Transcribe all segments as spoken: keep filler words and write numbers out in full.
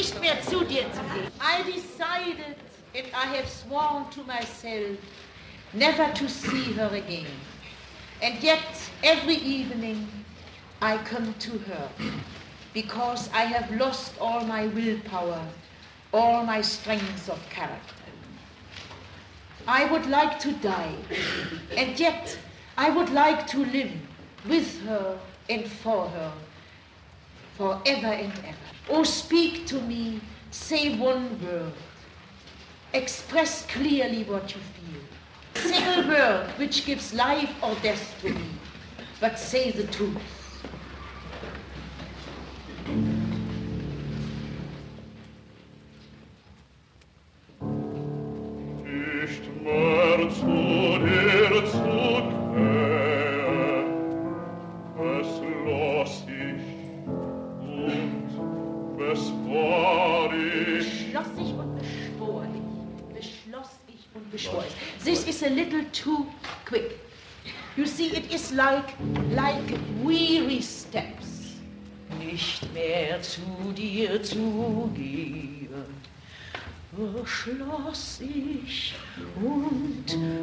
nicht mehr zu dir zu gehen. I decided and I have sworn to myself never to see her again. And yet every evening I come to her because I have lost all my willpower, all my strength of character. I would like to die, and yet I would like to live with her and for her, forever and ever. Oh, speak to me, say one word, express clearly what you feel. Say a word which gives life or death to me, but say the truth. Nicht mehr zu dir zu kehren, beschloss ich und beschwor ich. Beschloss ich und beschwor ich. Beschloss ich und beschwor ich. This is a little too quick. You see, it is like, like weary steps. Nicht mehr zu dir zu gehen. Beschloss ich und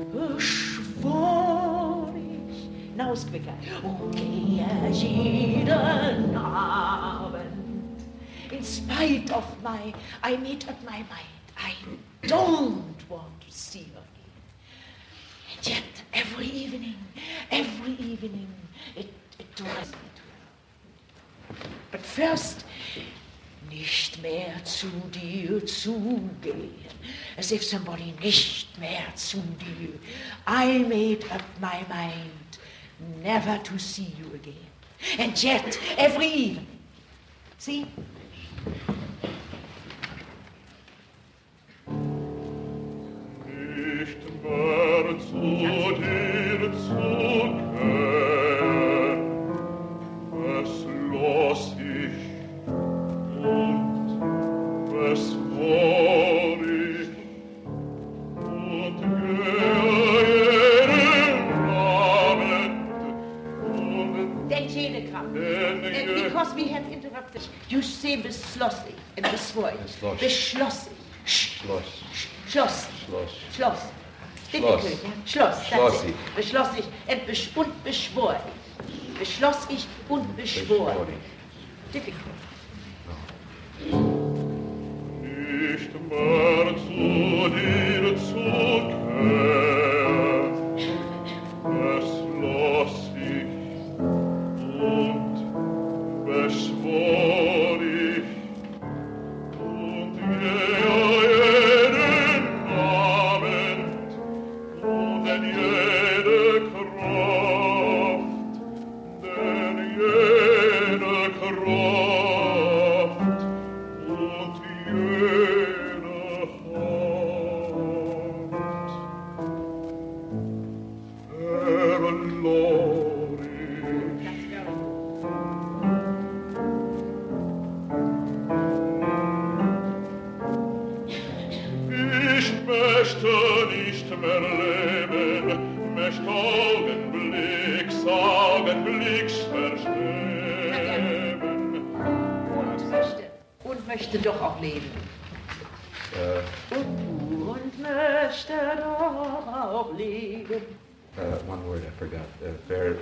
beschwor ich. Now it's quicker. Und gehe jeden Abend. In spite of my, I made up my mind. I don't want to see her again. And yet, every evening, every evening, it, it drives me to her. But first, nicht mehr zu dir zu gehen, as if somebody nicht mehr zu dir. I made up my mind never to see you again. And yet, every evening, see? Nicht mehr zu dir zu kehren, beschloss ich und beschwor ich und jeden Abend und Denn jene Kraft. And because we have interrupted, you say beschloss ich and beschwor ich. Beschloss. Beschloss ich. Schloss. Schloss. Schloss. Schloss. Schloss. Difficult, ja? Schloss. that's Schloss it. ich. Beschloss ich and besch und beschwor ich. Beschloss ich und beschwor Beschwor ich. Difficult. nicht mehr zu dir zu kehren, beschloss ich und beschwor ich und jeden Abend und in jede Kraft, denn jede Kraft und jede Hand verlor ich. Ich möchte nicht mehr leben, möchte Augenblicks, Augenblicks versterben. Und möchte, und möchte doch auch leben. Uh, Und, und möchte doch auch leben. uh, one word I forgot. Uh, ver,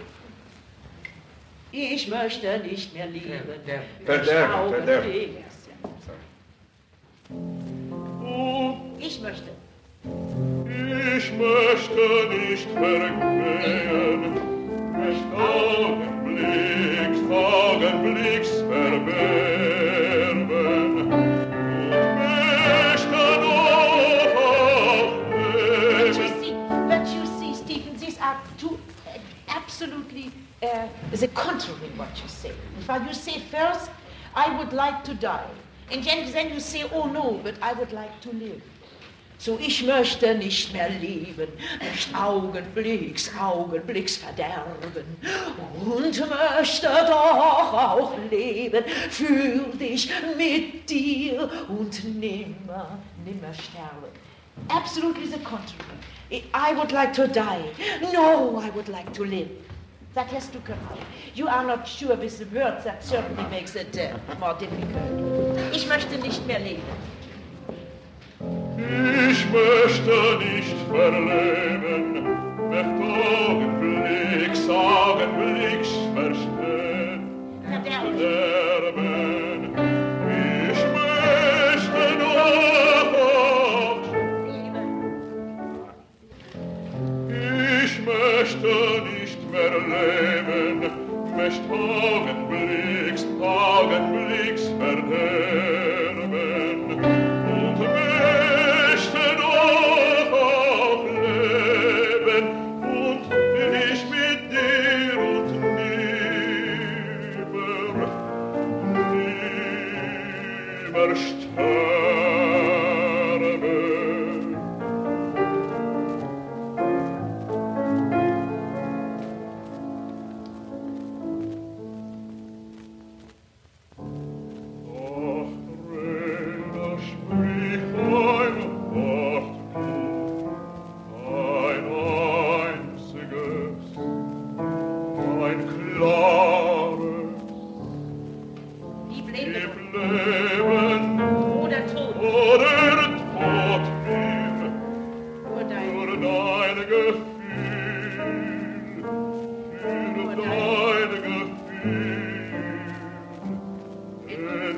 Ich möchte nicht mehr leben. Verderben, verderben. Augenblicks. sorry. Ich möchte. Ich möchte nicht vergehen, nicht Augenblicks, Augenblicks verberben. Und möchte doch auch But you leben. see, but you see, Stephen, these are two uh, absolutely uh, the contrary what you say. But you say first, I would like to die. And then, then you say, oh no, but I would like to live. So ich möchte nicht mehr leben, nicht Augenblicks, Augenblicks verderben und möchte doch auch leben für dich, mit dir und nimmer, nimmer sterben. Absolutely the contrary. I would like to die. No, I would like to live. That has to come out. You are not sure with the words, that certainly makes it uh, more difficult. Ich möchte nicht mehr leben. Ich möchte nicht mehr leben, möchte Augenblicks, Augenblicks verstehen, verderben. Ich möchte noch leben. Ich möchte nicht mehr leben, möchte Augenblicks, Augenblicks verderben. Und möchte noch leben und ich mit dir und nimmer, nimmer sterben. Ach, Rena, sprich ein Wort nur, ein einziges, ein klares, Gib gib Leben Leben oder Tod. oder Tod mir, Nur dein für dein Gefühl, für dein Gefühl. Enthülle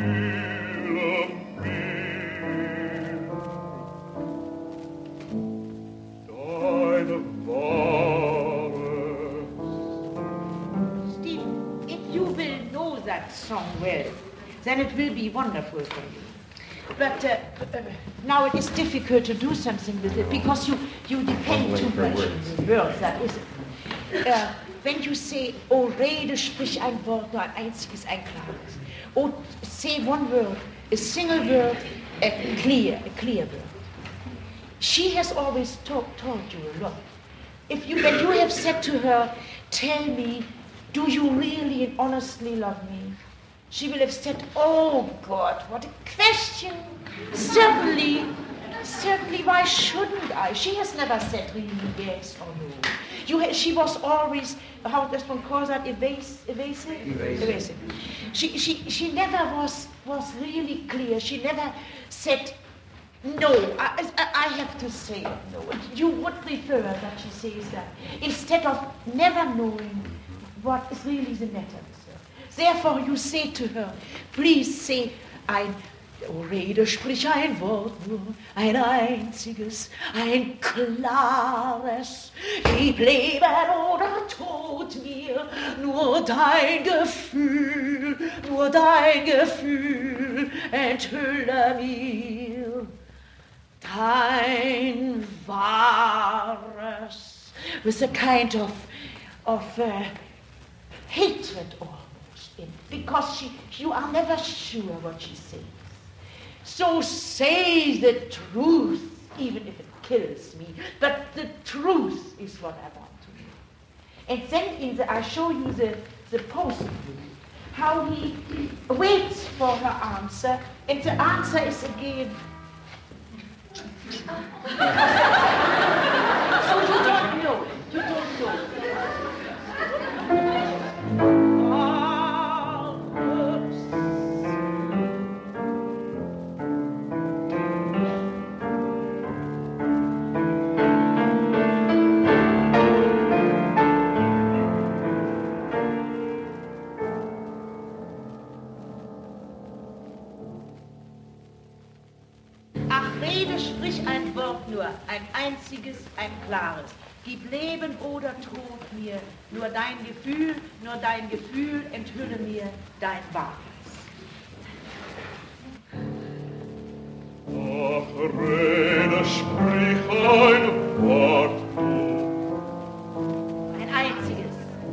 mir deine Wahres. Stephen, if you will know that song well, then it will be wonderful for you. But uh, uh, now it is difficult to do something with it because you, you depend too Fumbling much for on the words. That is it. Uh, when you say, oh, rede, sprich ein Wort, nur ein einziges, ein klares. Oh, say one word, a single word, a clear, a clear word. She has always talk, told you a lot. If you, when you have said to her, tell me, do you really and honestly love me? She will have said, oh God, what a question. Certainly, certainly, why shouldn't I? She has never said really yes or no. You ha- she was always, how does one call that, evas- evasive? Evasive. Evasive. She, she, she never was, was really clear. She never said, no, I, I, I have to say no. You would prefer that she says that, instead of never knowing what is really the matter with her. Therefore you say to her, please say, ein, oh, rede, sprich ein Wort nur, ein einziges, ein klares, gib Leben oder Tod mir, nur dein Gefühl, nur dein Gefühl, enthülle mir dein wahres, with a kind of, of uh, hatred almost, in, because she, you are never sure what she says. So say the truth, even if it kills me, but the truth is what I want to know. And then in the, I show you the, the postman, how he waits for her answer, and the answer is again, so you don't know, you don't know. Nur ein einziges, ein klares. Gib Leben oder Tod mir, nur dein Gefühl, nur dein Gefühl, enthülle mir dein Wahres. Ach, rede, sprich ein Wort nur. Ein einziges.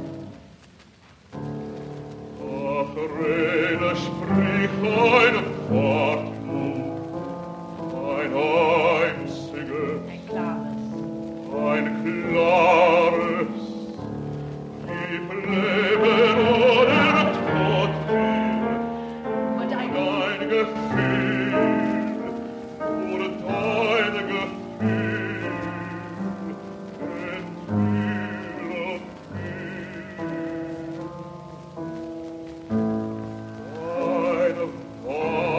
Ach, rede, sprich ein Wort nur. Ein einziges, Ein klares. ein klares. Gib Leben oder Tod mir, Und ein dein Gefühl, oder dein Gefühl, enthülle mir deine Wahrheit.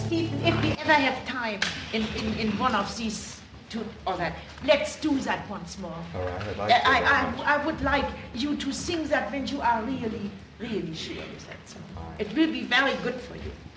Stephen, if we ever have time in, in, in one of these two or that, let's do that once more. All right, I'd like I, to. very I, much. I would like you to sing that when you are really, really sure of that song. It will be very good for you.